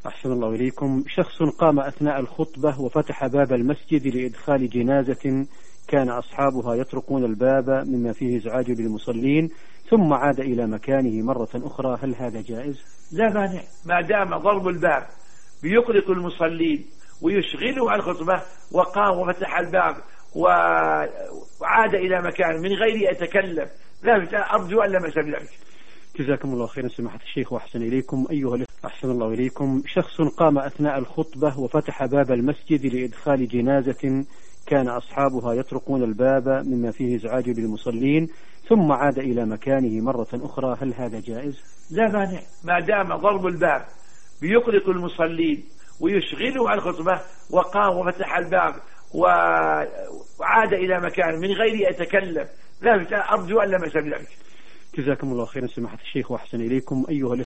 أحسن الله إليكم. شخص قام أثناء الخطبة وفتح باب المسجد لإدخال جنازة، كان أصحابها يطرقون الباب مما فيه إزعاج للمصلين، ثم عاد إلى مكانه مرة أخرى، هل هذا جائز؟ لا مانع، ما دام ضرب الباب بيقلق المصلين ويشغلوا عن الخطبة، وقام وفتح الباب وعاد إلى مكانه من غير يتكلم، لا، أرجو أن لا بأس بذلك. جزاكم الله خيرا سماحة الشيخ وأحسن إليكم. أحسن الله إليكم. شخص قام أثناء الخطبة وفتح باب المسجد لإدخال جنازة، كان أصحابها يطرقون الباب مما فيه إزعاج للمصلين، ثم عاد إلى مكانه مرة أخرى، هل هذا جائز؟ لا مانع، ما دام ضرب الباب بيقلق المصلين ويشغلوا عن الخطبة، وقام وفتح الباب وعاد إلى مكانه من غير يتكلم، لا، أرجو أن لا بأس بذلك. جزاكم الله خيرا سماحة الشيخ وأحسن إليكم.